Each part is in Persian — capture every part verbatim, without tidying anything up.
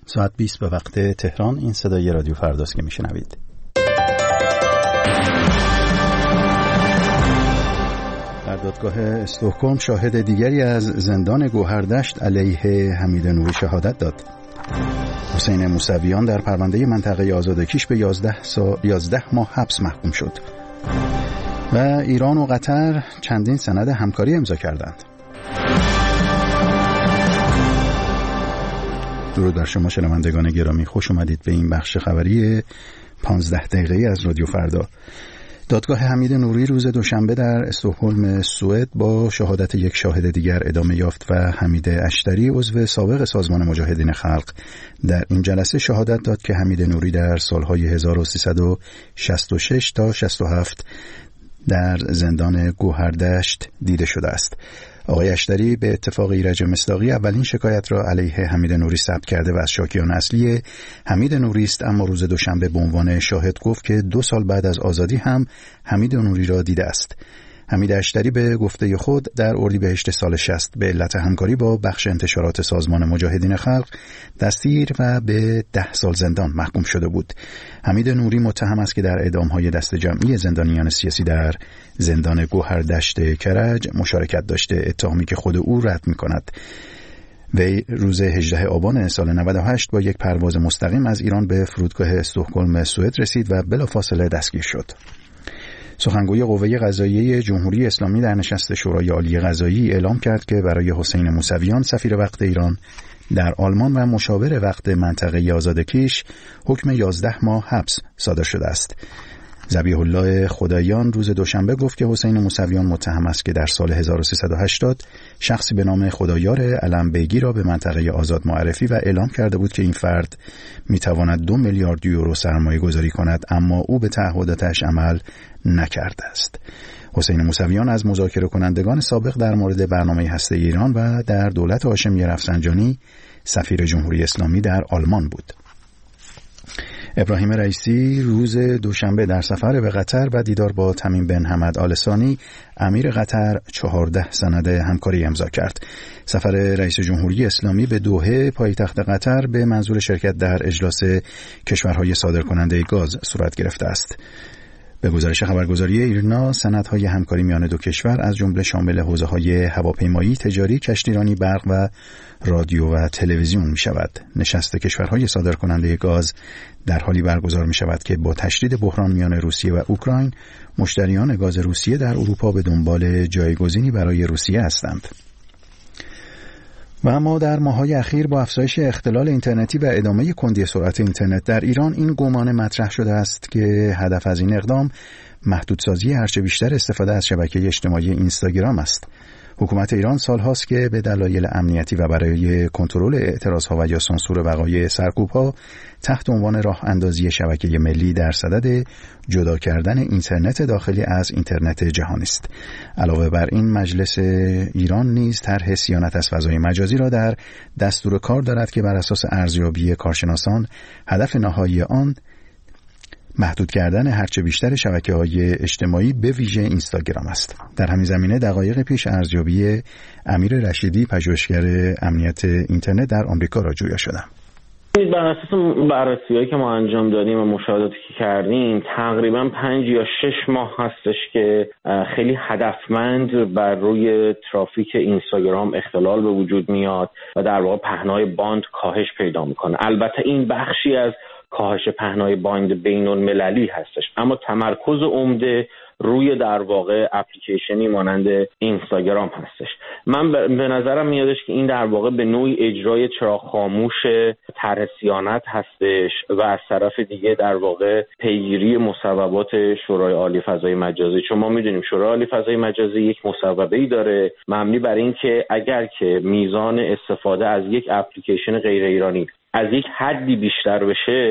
ساعت بیست به وقت تهران. این صدای رادیو فرداست که میشنوید. در دادگاه استکهلم شاهد دیگری از زندان گوهردشت علیه حمید نوری شهادت داد. حسین موسویان در پرونده منطقه آزادکیش به یازده, سا... یازده ماه حبس محکوم شد. و ایران و قطر چندین سند همکاری امضا کردند. درود بر شما شنوندگان گرامی، خوش اومدید به این بخش خبری پانزده دقیقه‌ای از رادیو فردا. دادگاه حمید نوری روز دوشنبه در استکهلم سوئد با شهادت یک شاهد دیگر ادامه یافت و حمید اشتری عضو سابق سازمان مجاهدین خلق در این جلسه شهادت داد که حمید نوری در سالهای هزار و سیصد و شصت و شش تا شصت و هفت در زندان گوهردشت دیده شده است. آقای اشتری به اتفاق ایرج مصداقی اولین شکایت را علیه حمید نوری ثبت کرده و از شاکیان اصلی حمید نوری است، اما روز دوشنبه به عنوان شاهد گفت که دو سال بعد از آزادی هم حمید نوری را دیده است. حمید اشتری به گفته خود در اردیبهشت سال شصت به علت همکاری با بخش انتشارات سازمان مجاهدین خلق دستگیر و به ده سال زندان محکوم شده بود. حمید نوری متهم است که در اعدام‌های دست جمعی زندانیان سیاسی در زندان گوهردشت کرج مشارکت داشته، اتهامی که خود او رد می‌کند. وی روز هجدهم آبان سال نود و هشت با یک پرواز مستقیم از ایران به فرودگاه استکهلم سوئد رسید و بلافاصله دستگیر شد. سخنگوی قوه قضاییه جمهوری اسلامی در نشست شورای عالی قضایی اعلام کرد که برای حسین موسویان سفیر وقت ایران در آلمان و مشاور وقت منطقه آزادکیش حکم یازده ماه حبس صادر شده است. ذبیح الله خدایان روز دوشنبه گفت که حسین موسویان متهم است که در سال هزار و سیصد و هشتاد شخصی به نام خدایار علم‌بیگی را به منطقه آزاد معرفی و اعلام کرده بود که این فرد میتواند دو میلیارد یورو سرمایه گذاری کند، اما او به تعهداتش عمل نکرده است. حسین موسویان از مذاکره کنندگان سابق در مورد برنامه هسته ایران و در دولت هاشمی رفسنجانی سفیر جمهوری اسلامی در آلمان بود. ابراهیم رئیسی روز دوشنبه در سفر به قطر و دیدار با تمیم بن حمد آل ثانی امیر قطر چهارده سند همکاری امضا کرد. سفر رئیس جمهوری اسلامی به دوحه پایتخت قطر به منظور شرکت در اجلاس کشورهای صادرکننده گاز صورت گرفته است. به گزارش خبرگزاری ایرنا سندهای همکاری میان دو کشور از جمله شامل حوزه‌های هواپیمایی، تجاری، کشتیرانی، برق و رادیو و تلویزیون می شود. نشست کشورهای صادرکننده گاز در حالی برگزار می شود که با تشدید بحران میان روسیه و اوکراین مشتریان گاز روسیه در اروپا به دنبال جایگزینی برای روسیه هستند. و اما در ماه‌های اخیر با افزایش اختلال اینترنتی و ادامه کندی سرعت اینترنت در ایران این گمان مطرح شده است که هدف از این اقدام محدودسازی هرچه بیشتر استفاده از شبکه اجتماعی اینستاگرام است. حکومت ایران سالهاست که به دلایل امنیتی و برای کنترل اعتراضها و یا سانسور وقایع سرکوب‌ها تحت عنوان راه اندازی شبکه ملی در صدد جدا کردن اینترنت داخلی از اینترنت جهانی است. علاوه بر این مجلس ایران نیز طرح صیانت از فضای مجازی را در دستور کار دارد که بر اساس ارزیابی کارشناسان هدف نهایی آن محدود کردن هرچه بیشتر شبکه‌های اجتماعی به ویژه اینستاگرام است. در همین زمینه دقایق پیش ارزیابی امیر رشیدی پژوهشگر امنیت اینترنت در آمریکا را جویا شدم. بر اساس بررسی‌هایی که ما انجام دادیم و مشاهداتی که کردیم تقریبا پنج یا شش ماه هستش که خیلی هدفمند بر روی ترافیک اینستاگرام اختلال به وجود میاد و در واقع پهنای باند کاهش پیدا میکنه. البته این بخشی از کاهش پهنای باند بین المللی هستش، اما تمرکز عمده روی در واقع اپلیکیشنی مانند اینستاگرام هستش. من به نظرم میادش که این در واقع به نوعی اجرای چراغ خاموش طرح صیانت هستش و از طرف دیگه در واقع پیگیری مصوبات شورای عالی فضای مجازی. چون ما میدونیم شورای عالی فضای مجازی یک مصوبه‌ای داره مبنی بر این که اگر که میزان استفاده از یک اپلیکیشن غیر ایرانی از یک حدی بیشتر بشه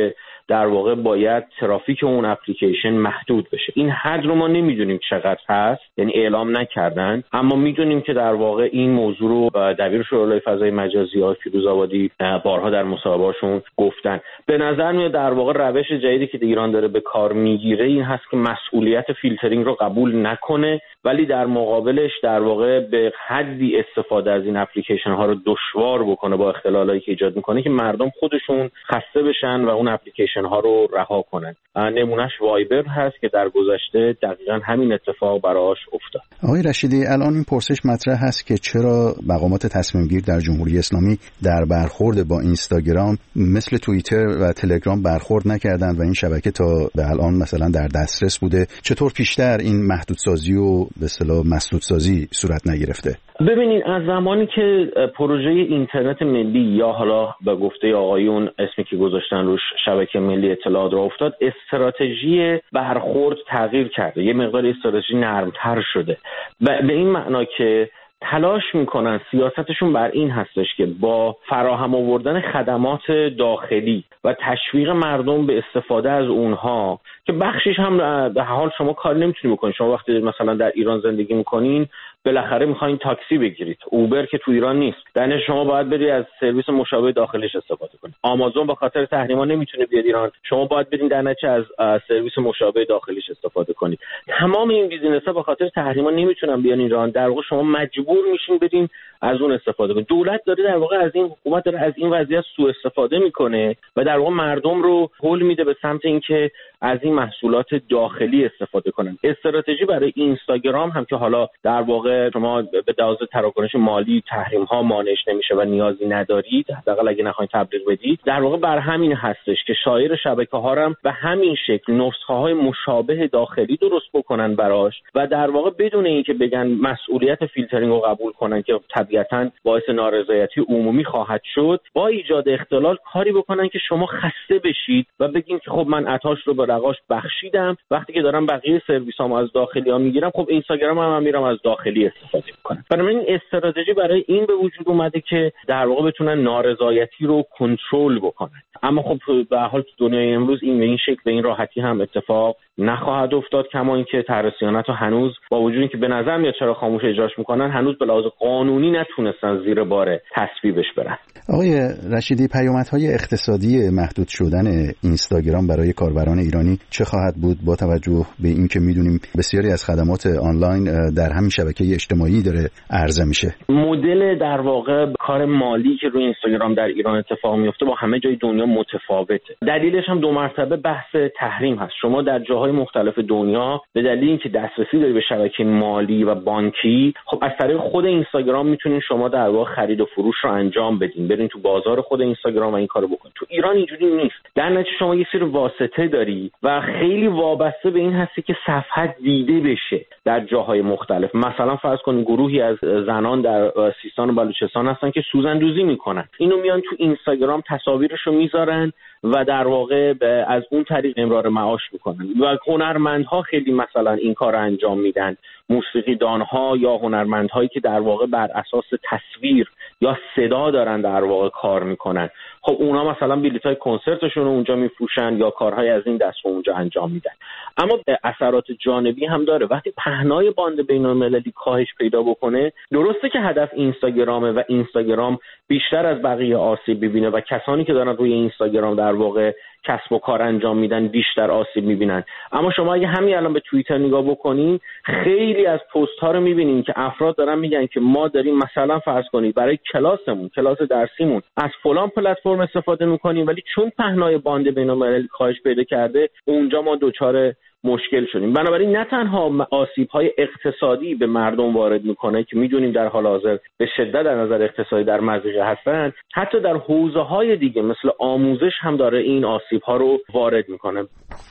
در واقع باید ترافیک اون اپلیکیشن محدود بشه. این حد رو ما نمیدونیم چقدر هست، یعنی اعلام نکردن، اما میدونیم که در واقع این موضوع رو دبیر شورای فضای مجازی ها فیروز آبادی بارها در مصاحبه‌شون گفتن. به نظر میاد در واقع روش جدیدی که ایران داره به کار میگیره این هست که مسئولیت فیلترینگ رو قبول نکنه، ولی در مقابلش در واقع به حدی استفاده از این اپلیکیشن ها رو دشوار بکنه با اختلالایی که ایجاد میکنه که مردم خودشون خسته بشن و اون اپلیکیشن ها رو رها کنن. نمونهش وایبر هست که در گذشته دقیقاً همین اتفاق براش افتاد. آقای رشیدی، الان این پرسش مطرح هست که چرا مقامات تصمیم گیر در جمهوری اسلامی در برخورد با اینستاگرام مثل توییتر و تلگرام برخورد نکردند و این شبکه تا به الان مثلا در دسترس بوده؟ چطور پیشتر این محدودسازی و به اصطلاح مسدودسازی صورت نگرفته؟ ببینید، از زمانی که پروژه اینترنت ملی یا حالا به گفته آقایون اسمی که گذاشتن روش شبکه ملی اطلاعات را افتاد، استراتژی برخورد تغییر کرده، یه مقدار استراتژی نرمتر شده. به این معنا که تلاش میکنن، سیاستشون بر این هستش که با فراهم آوردن خدمات داخلی و تشویق مردم به استفاده از اونها که بخشش هم به حال شما کار نمیتونید بکنید. شما وقتی مثلا در ایران زندگی میکنین بالاخره میخواین تاکسی بگیرید، اوبر که تو ایران نیست، در شما باید برید از سرویس مشابه داخلیش استفاده کنید. آمازون به خاطر تحریما نمیتونه بیاد ایران، شما باید برید در نتیجه از سرویس مشابه داخلیش استفاده کنید. تمام این بیزینس‌ها به خاطر تحریما نمیتونن بیان ایران، در واقع شما مجبور میشین برین از اون استفاده کنید. دولت داره در واقع از این، حکومت داره از این وضعیت سوء استفاده میکنه و در واقع مردم رو هول میده به سمت اینکه از این محصولات داخلی استفاده کنن. استراتژی برای اینستاگرام هم که حالا در واقع شما به لحاظ تراکنش مالی تحریم ها مانعش نمیشه و نیازی ندارید، حداقل اگه نخواین تبلیغ بدید، در واقع بر همین هستش که شایر شبکه ها هم به همین شکل نسخه های مشابه داخلی درست بکنن براش و در واقع بدون اینکه بگن مسئولیت فیلترینگ رو قبول کنن که طبیعتاً باعث نارضایتی عمومی خواهد شد، با ایجاد اختلال کاری بکنن که شما خسته بشید و بگین که خب من عطاش رو به رقاش بخشیدم، وقتی که دارم بقیه سرویسامو از داخلی ها میگیرم، خب اینستاگرام هم, هم میرم از داخلی استفاده میکنم. برای این استراتژی برای این به وجود اومده که در واقع بتونن نارضایتی رو کنترل بکنن. اما خب به حال تو دنیای امروز این به این شکل به این راحتی هم اتفاق نخواهد افتاد، کما اینکه طرح صیانت رو هنوز با وجود اینکه به نظر میاد چرا خاموش اجراش میکنن، هنوز به لحاظ قانونی نتونستن زیر بار تصویبش برن. آقای رشیدی، پیامدهای اقتصادی محدود شدن اینستاگرام برای کاربران ایرانی چه خواهد بود با توجه به اینکه میدونیم بسیاری از خدمات آنلاین در همین شبکه اجتماعی داره عرضه میشه؟ مدل در واقع کار مالی که روی اینستاگرام در ایران اتفاق میفته با همه جای دنیا متفاوته. دلیلش هم دو مرتبه بحث تحریم هست. شما در جاهای مختلف دنیا به دلیل اینکه دسترسی داری به شبکه مالی و بانکی، خب از طریق خود اینستاگرام میتونین شما در واقع خرید و فروش رو انجام بدین، برین تو بازار خود اینستاگرام و این کارو بکنید. تو ایران اینجوری نیست. در نتیجه شما یه سری واسطه داری و خیلی وابسته به این هستی که صفحت دیده بشه در جاهای مختلف. مثلا فرض کنید گروهی از زنان در سیستان و بلوچستان هستن که سوزندوزی میکنن، اینو میان تو اینستاگرام تصاویرشو میذارن و در واقع از اون طریق امرار معاش میکنن و هنرمندها خیلی مثلا این کار انجام میدن، موسیقیدانها یا هنرمندهایی که در واقع بر اساس تصویر یا صدا دارن در واقع کار میکنن، خب اونا مثلا بلیطای کنسرتشون رو اونجا میفروشن یا کارهای از این دست رو اونجا انجام میدن. اما اثرات جانبی هم داره. وقتی پهنای باند بین‌المللی کاهش پیدا بکنه، درسته که هدف اینستاگرامه و اینستاگرام بیشتر از بقیه آسیب ببینه و کسانی که دارن روی اینستاگرام در واقع کسب و کار انجام میدن بیشتر آسیب میبینن. اما شما اگه همین الان به توییتر نگاه بکنین، خیلی از پست ها رو میبینین که افراد دارن میگن که ما داریم مثلا فرض کنید برای کلاسمون، کلاس درسیمون از فلان پلتفرم استفاده میکنیم، ولی چون پهنای باند بین‌المللی کاهش پیدا کرده اونجا ما دوچار مشکل شدیم. بنابراین نه تنها آسیب‌های اقتصادی به مردم وارد میکنه که میدونیم در حال حاضر به شدت در نظر اقتصادی در مضیقه هستن، حتی در حوزه‌های دیگه مثل آموزش هم داره این آسیب‌ها رو وارد میکنه.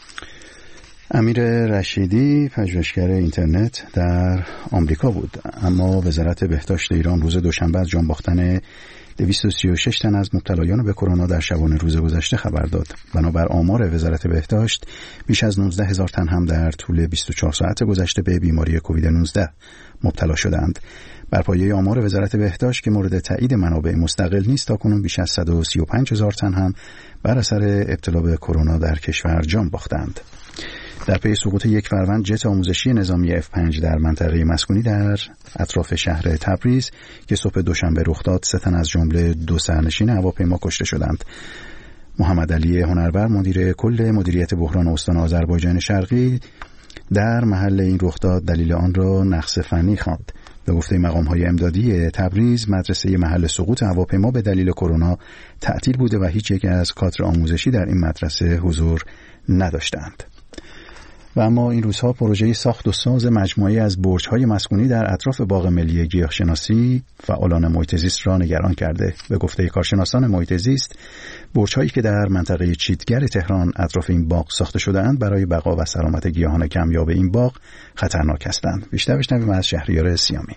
امیر رشیدی، پژوهشگر اینترنت در آمریکا بود. اما وزارت بهداشت ایران روز دوشنبه از جان باختن دویست و سی و شش تن از مبتلایان به کرونا در شبانه روز گذشته خبر داد. بنابر آمار وزارت بهداشت بیش از نوزده هزار تن هم در طول بیست و چهار ساعت گذشته به بیماری کووید نوزده مبتلا شدند. بر پایه آمار وزارت بهداشت که مورد تایید منابع مستقل نیست، تاکنون بیش از صد و سی و پنج هزار تن هم بر اثر ابتلا به کرونا در کشور جان باختند. در پی سقوط یک فروند جت آموزشی نظامی اف پنج در منطقه مسکونی در اطراف شهر تبریز که صبح دوشنبه رخ داد، سه تن از جمله دو سرنشین هواپیما کشته شدند. محمد علی هنربر، مدیر کل مدیریت بحران استان آذربایجان شرقی، در محل این رخداد دلیل آن را نقص فنی خواند. به گفته مقام‌های امدادی تبریز، مدرسه محل سقوط هواپیما به دلیل کرونا تعطیل بوده و هیچ یک از کادر آموزشی در این مدرسه حضور نداشتند. و اما این روزها پروژه ساخت و ساز مجموعه‌ای از برج‌های مسکونی در اطراف باغ ملی گیاهشناسی فعالان محیط زیست را نگران کرده. به گفته کارشناسان محیط زیست، برج‌هایی که در منطقه چیتگر تهران اطراف این باغ ساخته شده‌اند برای بقا و سلامت گیاهان کمیاب این باغ خطرناک هستند. بیشتر بشنویم از شهریار سیامی.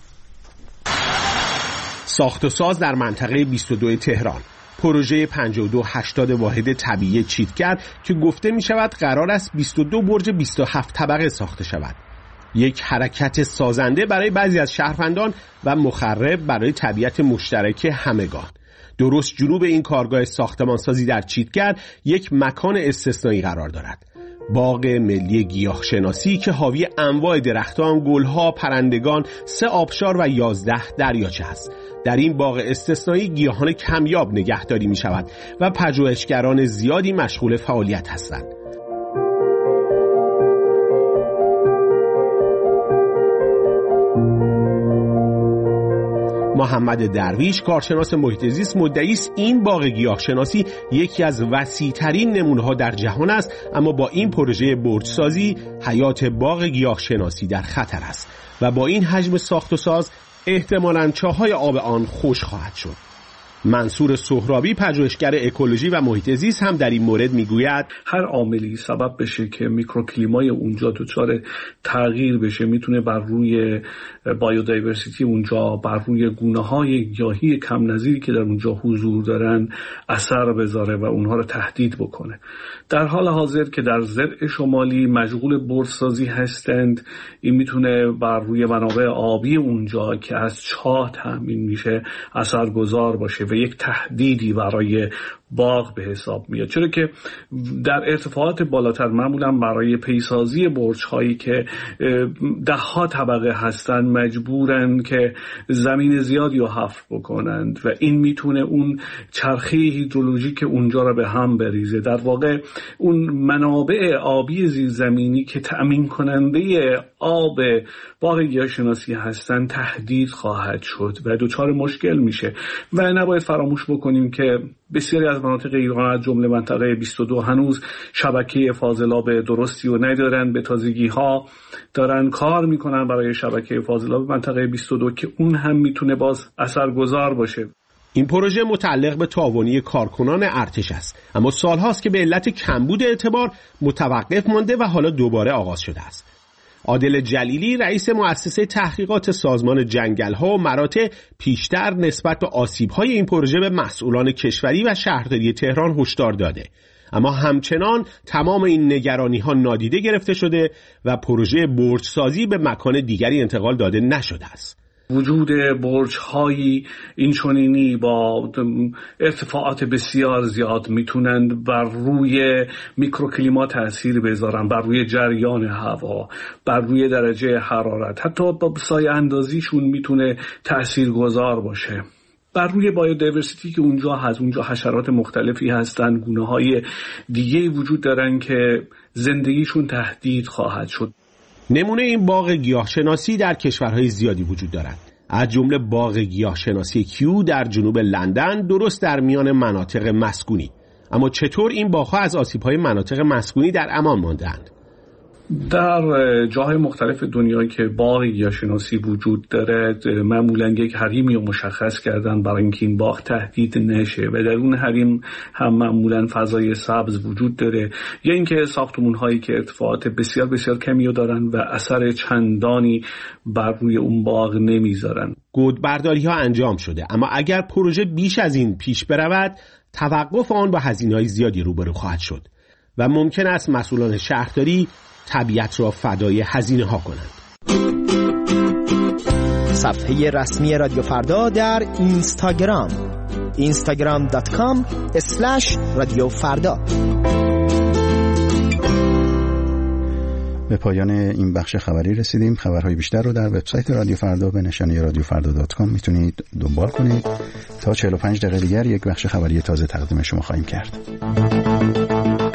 ساخت و ساز در منطقه بیست و دو تهران، پروژه پنجاه و دو هشتاد واحد طبیعی چیتگر که گفته می شود قرار است بیست و دو برج بیست و هفت طبقه ساخته شود. یک حرکت سازنده برای بعضی از شهروندان و مخرب برای طبیعت مشترک همگان. درست جنوب این کارگاه ساختمانسازی در چیتگر یک مکان استثنایی قرار دارد. باغ ملی گیاهشناسی که حاوی انواع درختان، گلها، پرندگان، سه آبشار و یازده دریاچه است. در این باغ استثنایی گیاهان کمیاب نگهداری می شود و پژوهشگران زیادی مشغول فعالیت هستند. محمد درویش، کارشناس محیط زیست، مدعی است این باغ گیاهشناسی یکی از وسیع‌ترین نمونه‌ها در جهان است، اما با این پروژه برج‌سازی حیات باغ گیاهشناسی در خطر است و با این حجم ساخت و ساز احتمالاً چاهای آب آن خشک خواهد شد. منصور سهرابی، پژوهشگر اکولوژی و محیط زیست، هم در این مورد میگوید هر عاملی سبب بشه که میکروکلیمای اونجا دچار تغییر بشه میتونه بر روی بایودایورسیتی اونجا، بر روی گونه‌های گیاهی کم نظیری که در اونجا حضور دارن اثر بذاره و اونها رو تهدید بکنه. در حال حاضر که در زرع شمالی مشغول برج‌سازی هستند، این میتونه بر روی منابع آبی اونجا که از چاه تامین میشه اثرگذار باشه و یک تهدیدی برای باغ به حساب میاد، چرا که در ارتفاعات بالاتر معمولا برای پیسازی برج‌هایی که ده ها طبقه هستن مجبورن که زمین زیادی رو حفر بکنند و این میتونه اون چرخه هیدرولوژیک اونجا رو به هم بریزه. در واقع اون منابع آبی زیرزمینی که تأمین کننده آب باغ گیاهشناسی هستن تهدید خواهد شد و دچار مشکل میشه. و نباید فراموش بکنیم که بسیاری از مناطق ایران از جمله منطقه بیست و دو هنوز شبکه فاضلاب درستی رو ندارن. به تازگی ها دارن کار میکنن برای شبکه فاضلاب منطقه بیست و دو که اون هم میتونه باز اثرگذار باشه. این پروژه متعلق به تعاونی کارکنان ارتش است، اما سالهاست که به علت کمبود اعتبار متوقف مانده و حالا دوباره آغاز شده است. عادل جلیلی، رئیس مؤسسه تحقیقات سازمان جنگل‌ها و مراتع، پیشتر نسبت به آسیب‌های این پروژه به مسئولان کشوری و شهرداری تهران هشدار داده، اما همچنان تمام این نگرانی‌ها نادیده گرفته شده و پروژه برج‌سازی به مکان دیگری انتقال داده نشده است. وجود برج‌هایی این چنینی با ارتفاعات بسیار زیاد میتونند بر روی میکروکلیما تأثیر بذارن، بر روی جریان هوا، بر روی درجه حرارت، حتی با سایه اندازیشون میتونه تأثیرگذار باشه. بر روی بایودایورسیتی که اونجا هست، اونجا حشرات مختلفی هستن، گونه‌های دیگه وجود دارن که زندگیشون تهدید خواهد شد. نمونه این باغ گیاهشناسی در کشورهای زیادی وجود دارد، از جمله باغ گیاهشناسی کیو در جنوب لندن، درست در میان مناطق مسکونی. اما چطور این باغ‌ها از آسیب‌های مناطق مسکونی در امان ماندند؟ در جاهای مختلف دنیا که باغ گیاهشناسی وجود داره معمولاً یک حریمی رو مشخص کردن برای اینکه این باغ تهدید نشه و در اون حریم هم معمولاً فضای سبز وجود داره، یا اینکه ساختمان‌هایی که ارتفاعات بسیار بسیار کمی دارن و اثر چندانی بر روی اون باغ نمیذارن. گودبرداری ها انجام شده، اما اگر پروژه بیش از این پیش برود توقف آن با هزینه‌های زیادی روبرو خواهد شد و ممکن است مسئولان شهرداری طبیعت را فدای هزینه ها کنند. صفحه رسمی رادیو فردا در اینستاگرام اینستاگرام دات کام اسلش رادیو فردا. به پایان این بخش خبری رسیدیم. خبرهای بیشتر رو در وبسایت رادیو فردا به نشانی رادیو فردا دات کام میتونید دنبال کنید. تا چهل و پنج دقیقه دیگر یک بخش خبری تازه تقدیم شما خواهیم کرد.